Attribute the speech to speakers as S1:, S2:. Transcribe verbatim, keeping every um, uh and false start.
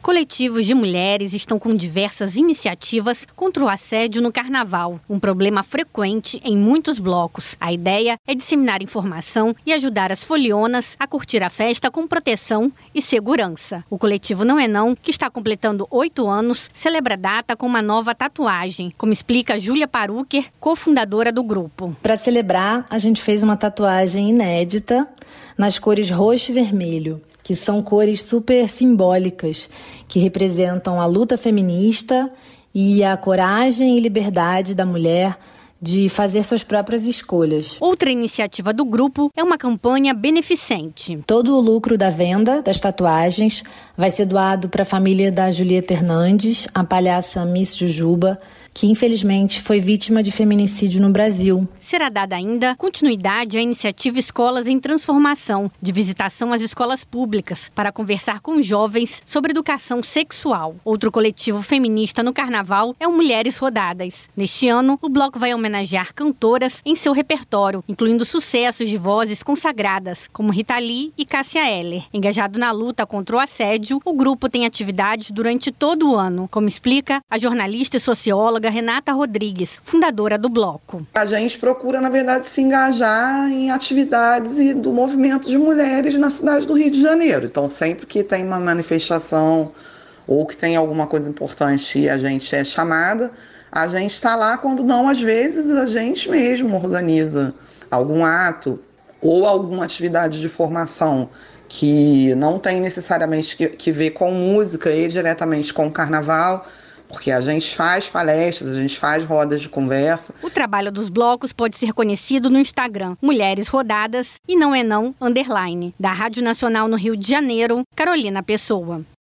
S1: Coletivos de mulheres estão com diversas iniciativas contra o assédio no carnaval, um problema frequente em muitos blocos. A ideia é disseminar informação e ajudar as folionas a curtir a festa com proteção e segurança. O coletivo Não é Não, que está completando oito anos, celebra a data com uma nova tatuagem, como explica Júlia Parucker, cofundadora do grupo.
S2: Para celebrar, a gente fez uma tatuagem inédita nas cores roxo e vermelho, que são cores super simbólicas, que representam a luta feminista e a coragem e liberdade da mulher de fazer suas próprias escolhas.
S1: Outra iniciativa do grupo é uma campanha beneficente.
S2: Todo o lucro da venda das tatuagens vai ser doado para a família da Julieta Hernandes, a palhaça Miss Jujuba, que infelizmente foi vítima de feminicídio no Brasil.
S1: Será dada ainda continuidade à iniciativa Escolas em Transformação, de visitação às escolas públicas, para conversar com jovens sobre educação sexual. Outro coletivo feminista no carnaval é o Mulheres Rodadas. Neste ano, o bloco vai homenagear cantoras em seu repertório, incluindo sucessos de vozes consagradas, como Rita Lee e Cássia Eller. Engajado na luta contra o assédio, o grupo tem atividades durante todo o ano, como explica a jornalista e socióloga Renata Rodrigues, fundadora do bloco.
S3: A gente procura, na verdade, se engajar em atividades e do movimento de mulheres na cidade do Rio de Janeiro. Então, sempre que tem uma manifestação ou que tem alguma coisa importante e a gente é chamada, a gente está lá. Quando não, às vezes, a gente mesmo organiza algum ato ou alguma atividade de formação que não tem necessariamente que, que ver com música e diretamente com o carnaval, porque a gente faz palestras, a gente faz rodas de conversa.
S1: O trabalho dos blocos pode ser conhecido no Instagram Mulheres Rodadas e Não é Não underline. Da Rádio Nacional no Rio de Janeiro, Carolina Pessoa.